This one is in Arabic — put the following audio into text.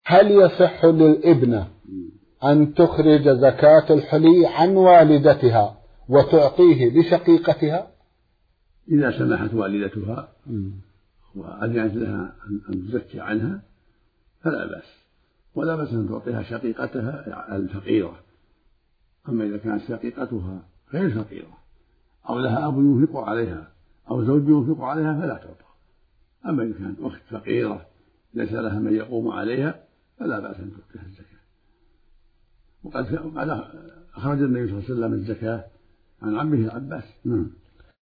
هل يصح للابنة أن تخرج زكاة الحلي عن والدتها وتعطيه لشقيقتها؟ إذا سمحت والدتها وأذنت لها أن تزكي عنها فلا بأس، ولا بأس أن تعطيها شقيقتها الفقيرة. أما إذا كانت شقيقتها غير فقيرة أو لها أب ينفق عليها أو زوج ينفق عليها فلا تعطى. أما إذا كانت أخت فقيرة ليس لها من يقوم عليها فلا بأس أن تعطيها الزكاة. وقد أخرج النبي صلى الله عليه وسلم الزكاة عن عمه العباس.